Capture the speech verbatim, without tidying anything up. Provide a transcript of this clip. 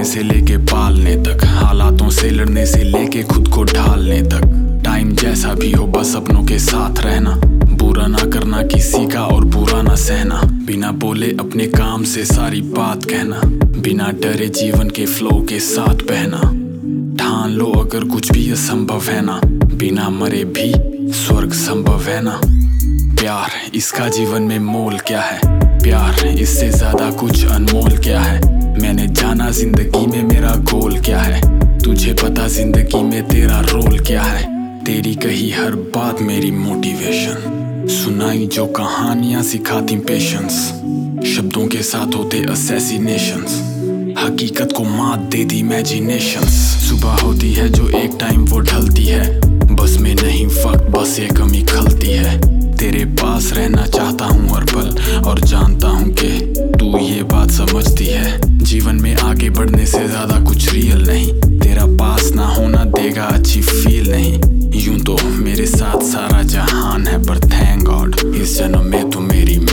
पालने से लेके पालने तक, हालातों से लड़ने से लेके खुद को ढालने तक। टाइम जैसा भी हो बस अपनों के साथ रहना, बुरा ना करना किसी का और बुरा ना सहना। बिना बोले अपने काम से सारी बात कहना, बिना डरे जीवन के फ्लो के साथ बहना। ठान लो अगर कुछ भी असंभव है ना, बिना मरे भी स्वर्ग संभव है ना। प्यार इसका जीवन में मोल क्या है, प्यार इससे ज्यादा कुछ अनमोल क्या है। मैंने जाना जिंदगी में मेरा गोल क्या है, तुझे पता जिंदगी में तेरा रोल क्या है। तेरी कही हर बात मेरी मोटिवेशन, सुनाई जो कहानियां सिखाती पेशेंस। शब्दों के साथ होते असैसिनेशंस, हकीकत को मात देती इमेजिनेशंस। सुबह होती है जो एक टाइम वो ढलती है, बस में नहीं वक्त बस ये कमी खलती है। तेरे पास रहना चाहता हूँ हर पल, और जानता हूँ कि तू ये बात समझती है। जीवन में आगे बढ़ने से ज्यादा कुछ रियल नहीं, तेरा पास ना होना देगा अच्छी फील नहीं। यूं तो मेरे साथ सारा जहान है, पर थैंक गॉड इस जन्म में तू मेरी